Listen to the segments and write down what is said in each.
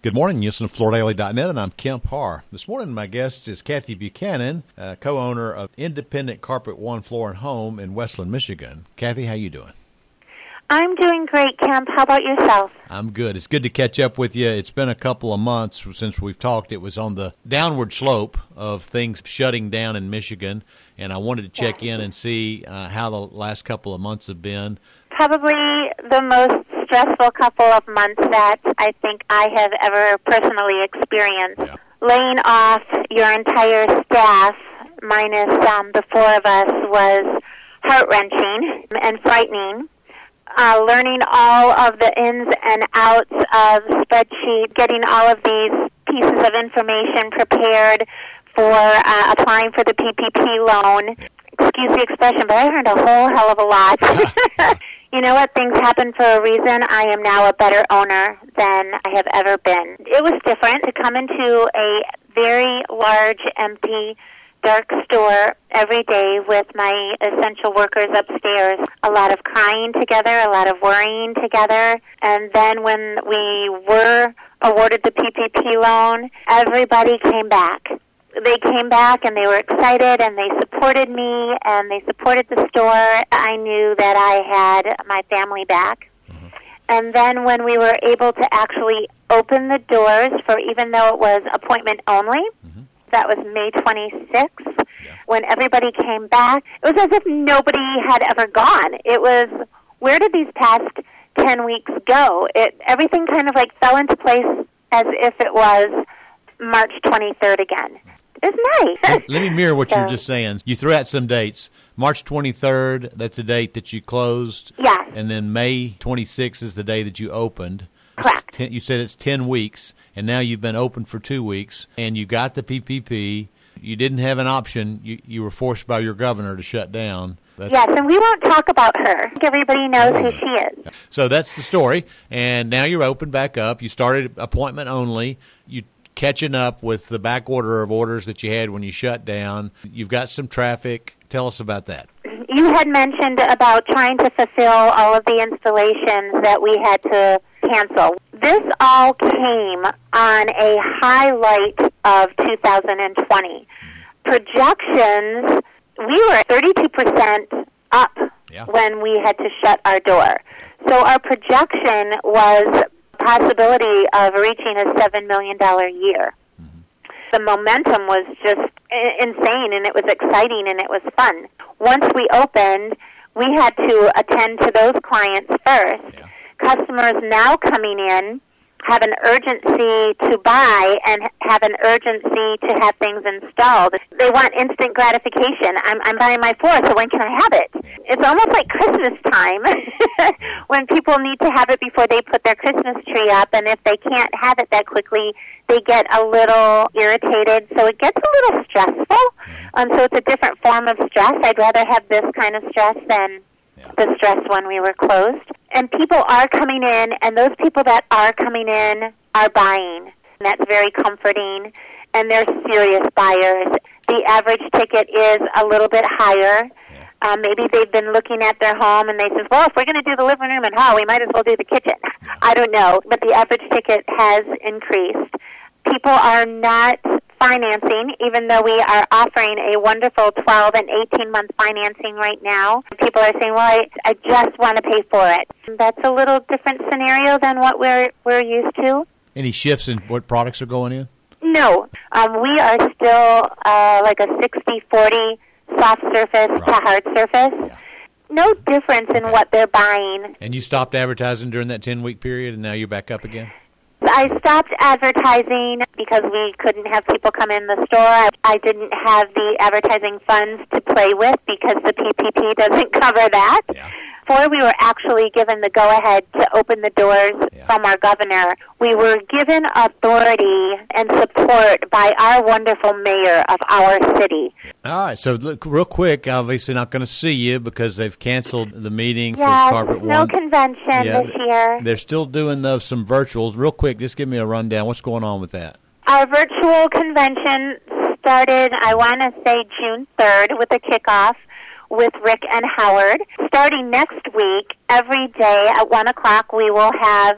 Good morning. You listen to FloorDaily.net, and I'm Kemp Harr. This morning, my guest is Kathy Buchanan, co-owner of Independent Carpet One Floor and Home in Westland, Michigan. Kathy, how you doing? I'm doing great, Kemp. How about yourself? I'm good. It's good to catch up with you. It's been a couple of months since we've talked. It was on the downward slope of things shutting down in Michigan, and I wanted to check in and see how the last couple of months have been. Probably the most stressful couple of months that I think I have ever personally experienced. Yeah. Laying off your entire staff, minus the four of us, was heart-wrenching and frightening. Learning all of the ins and outs of spreadsheet, getting all of these pieces of information prepared for applying for the PPP loan. Excuse the expression, but I learned a whole hell of a lot. You know what? Things happen for a reason. I am now a better owner than I have ever been. It was different to come into a very large, empty, dark store every day with my essential workers upstairs. A lot of crying together, a lot of worrying together. And then when we were awarded the PPP loan, everybody came back. They came back and they were excited and they supported me and they supported the store. I knew that I had my family back. Mm-hmm. And then when we were able to actually open the doors for, even though it was appointment only, mm-hmm. That was May 26th, when everybody came back, it was as if nobody had ever gone. It was, where did these past 10 weeks go? Everything kind of like fell into place as if it was March 23rd again. It's nice. Let me mirror what you're just saying. You threw out some dates. March 23rd, that's the date that you closed. Yes. And then May 26th is the day that you opened. Correct. You said it's 10 weeks, and now you've been open for 2 weeks, and you got the PPP. You didn't have an option. You were forced by your governor to shut down. Yes, and we won't talk about her. Everybody knows who she is. So that's the story, and now you're open back up. You started appointment only. You catching up with the back order of orders that you had when you shut down. You've got some traffic. Tell us about that. You had mentioned about trying to fulfill all of the installations that we had to cancel. This all came on a highlight of 2020. Projections, we were 32% up when we had to shut our door. So our projection was possibility of reaching a $7 million year. Mm-hmm. The momentum was just insane, and it was exciting, and it was fun. Once we opened, we had to attend to those clients first. Yeah. Customers now coming in have an urgency to buy and have an urgency to have things installed. They want instant gratification. I'm buying my floor, so when can I have it? It's almost like Christmas time when people need to have it before they put their Christmas tree up, and if they can't have it that quickly, they get a little irritated, so it gets a little stressful. So it's a different form of stress. I'd rather have this kind of stress than the stress when we were closed. And people are coming in, and those people that are coming in are buying. And that's very comforting, and they're serious buyers. The average ticket is a little bit higher. Maybe they've been looking at their home, and they say, well, if we're going to do the living room and hall, we might as well do the kitchen. I don't know, but the average ticket has increased. People are not financing, even though we are offering a wonderful 12 and 18-month financing right now. People are saying, well, I just want to pay for it. That's a little different scenario than what we're used to. Any shifts in what products are going in? No. We are still like a 60-40 soft surface to hard surface. Yeah. No difference in what they're buying. And you stopped advertising during that 10-week period, and now you're back up again? I stopped advertising because we couldn't have people come in the store. I didn't have the advertising funds to play with because the PPP doesn't cover that. Yeah. Before we were actually given the go-ahead to open the doors from our governor, we were given authority and support by our wonderful mayor of our city. All right, so look, real quick, obviously not going to see you because they've canceled the meeting for Carpet One. No convention this year. They're still doing some virtuals. Real quick, just give me a rundown. What's going on with that? Our virtual convention started, I want to say, June 3rd with a kickoff with Rick and Howard. Starting next week, every day at 1 o'clock, we will have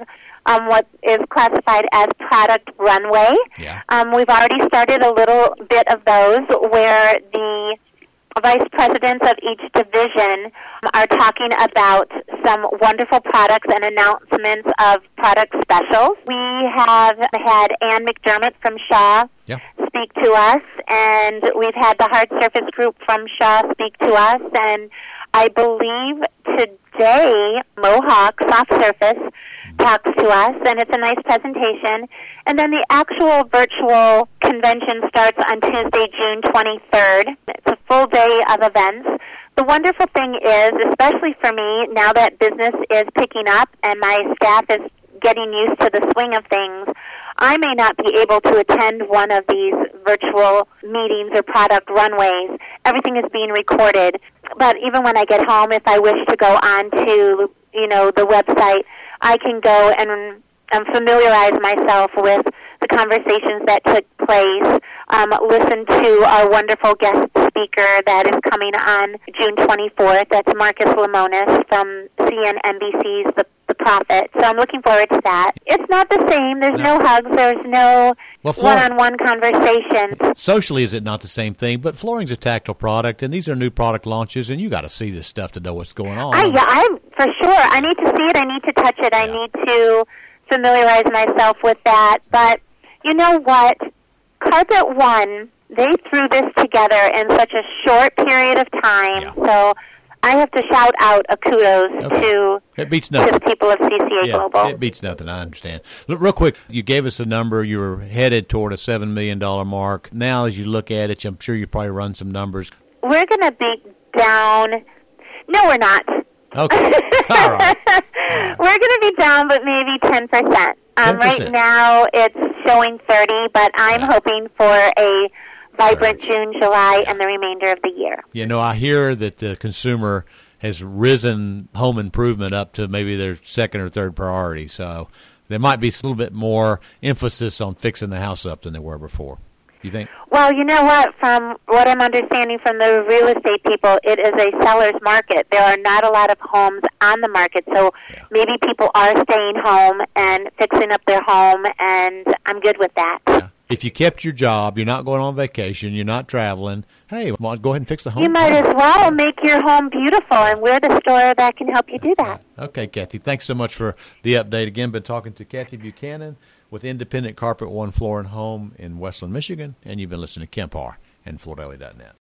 what is classified as product runway. Yeah. We've already started a little bit of those where the vice presidents of each division are talking about some wonderful products and announcements of product specials. We have had Ann McDermott from Shaw speak to us, and we've had the Hard Surface Group from Shaw speak to us, and I believe today Mohawk Soft Surface talks to us, and it's a nice presentation. And then the actual virtual convention starts on Tuesday, June 23rd. It's a full day of events. The wonderful thing is, especially for me, now that business is picking up and my staff is getting used to the swing of things, I may not be able to attend one of these virtual meetings or product runways. Everything is being recorded. But even when I get home, if I wish to go on to, the website, I can go and familiarize myself with the conversations that took place, listen to our wonderful guest speaker that is coming on June 24th. That's Marcus Lemonis from CNNBC's The Prophet. So I'm looking forward to that. It's not the same. There's no hugs. There's no one-on-one conversation. Socially, is it not the same thing? But flooring's a tactile product, and these are new product launches, and you got to see this stuff to know what's going on. I'm for sure. I need to see it. I need to touch it. I need to familiarize myself with that. But you know what? Carpet One, they threw this together in such a short period of time. Yeah. So I have to shout out a kudos to the people of CCA Global. It beats nothing, I understand. Look, real quick, you gave us a number. You were headed toward a $7 million mark. Now, as you look at it, I'm sure you probably run some numbers. We're going to be down. No, we're not. Okay. All right. We're going to be down, but maybe 10%. 10%. Right now, it's showing 30, but I'm hoping for a vibrant June, July, and the remainder of the year. I hear that the consumer has risen home improvement up to maybe their second or third priority, so there might be a little bit more emphasis on fixing the house up than there were before. You think? Well, you know what? From what I'm understanding from the real estate people, it is a seller's market. There are not a lot of homes on the market, so maybe people are staying home and fixing up their home, and I'm good with that. Yeah. If you kept your job, you're not going on vacation, you're not traveling, hey, go ahead and fix the home. You might as well make your home beautiful, and we're the store that can help you do that. Okay, Kathy, thanks so much for the update. Again, been talking to Kathy Buchanan with Independent Carpet One Floor and Home in Westland, Michigan, and you've been listening to Kemp Harr and FloorDaily.net.